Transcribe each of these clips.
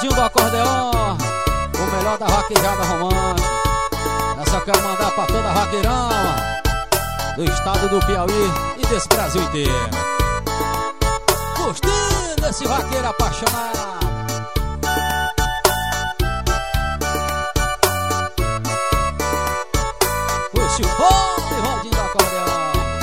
Valdinho do acordeon, o melhor da vaquejada romântica. Essa eu quero mandar pra toda a vaqueirama do estado do Piauí e desse Brasil inteiro. Curtindo esse vaqueiro apaixonado. Puxa o fogo, Valdinho do acordeon.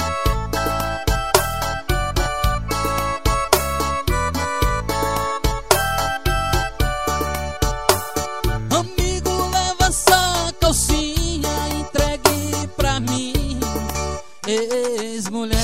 Amigo, leva essa calcinha, entregue pra mim. Ex-mulher,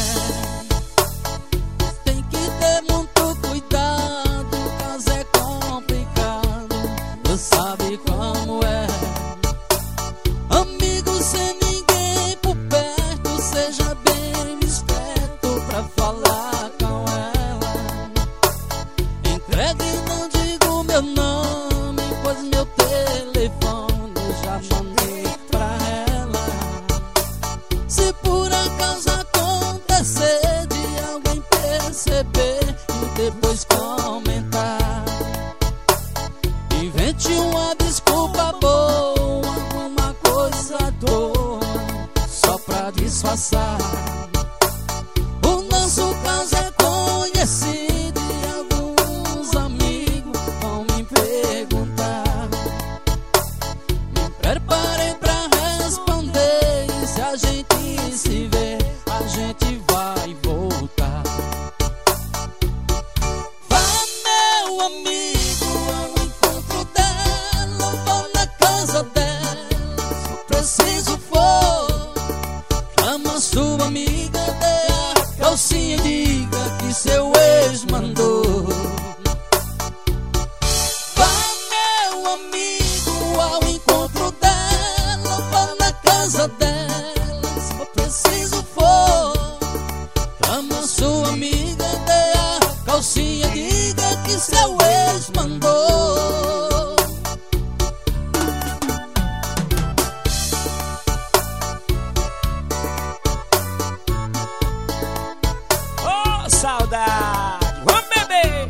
tem que ter muito cuidado, o caso é complicado, tu sabe como é. Amigo, sem ninguém por perto, seja bem esperto pra falar com ela. Entregue, não digo meu nome, pois meu telefone eu já mandei pra ela. Se por acaso acontecer de alguém perceber e depois comentar, invente uma desculpa boa, alguma coisa à toa, só pra disfarçar. O nosso caso é conhecido e alguns amigos vão me perguntar. Me preparei pra responder, e se a gente se vê, a gente vai voltar. Vá, meu amigo, ao encontro dela, vou na casa dela, se preciso for. Chama sua amiga, dê a calcinha e diga que seu ex mandou. Vá, meu amigo, ao encontro dela, vou na casa dela, se for preciso for. Chama sua amiga, dê a calcinha e diga que seu ex mandou. Ô, saudade! Vamos beber!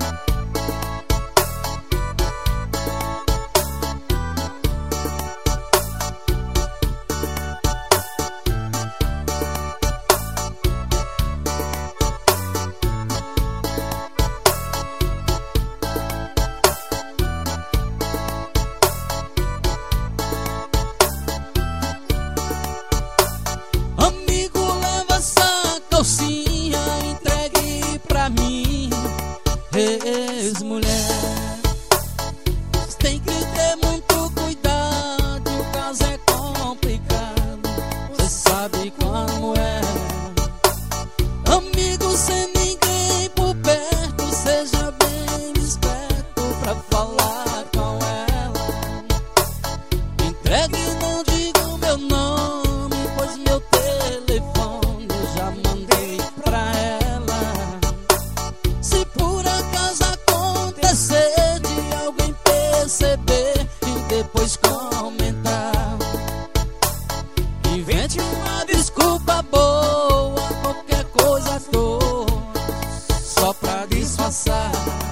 Amigo, leva essa calcinha, entregue pra mim. Ex-mulher, tem que ter muito cuidado, o caso é complicado, você sabe como é. Amigo, sem ninguém por perto, seja bem esperto pra falar com ela. Entregue, não digo meu nome, pois meu telefone eu já mandei pra ela. Se por acaso acontecer de alguém perceber e depois comentar, invente uma desculpa boa, qualquer coisa à toa, só pra disfarçar.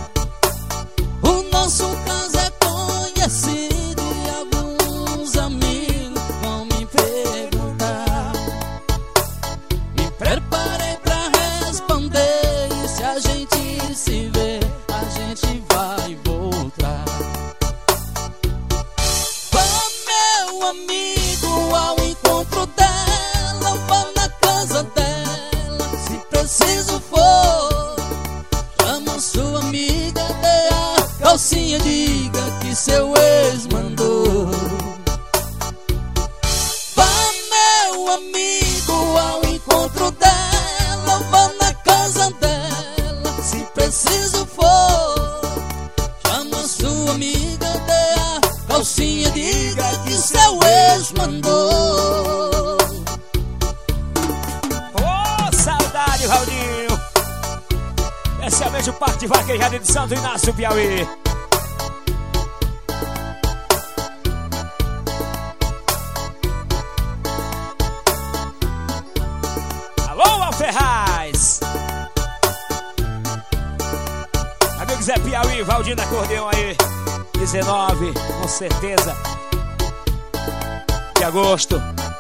O nosso caso é conhecido e alguns amigos vão me perguntar. Me preparei pra responder, e se a gente se vê, a gente vai voltar. Vá, meu amigo, ao encontro dela, vá na casa dela, se preciso for. Chama sua amiga, dê a calcinha, diga que seu ex mandou. Vá, meu amigo, ao encontro dela, vá na casa dela, se preciso for. Chama sua amiga, dê a calcinha, diga que seu ex mandou. Ô, saudade, Valdinho! Especialmente o Parque de Vaquejada de Santo Inácio, Piauí. Alô, Alferraz! Amigo Zé Piauí, Valdinho da Acordeão aí. 19, com certeza, de agosto.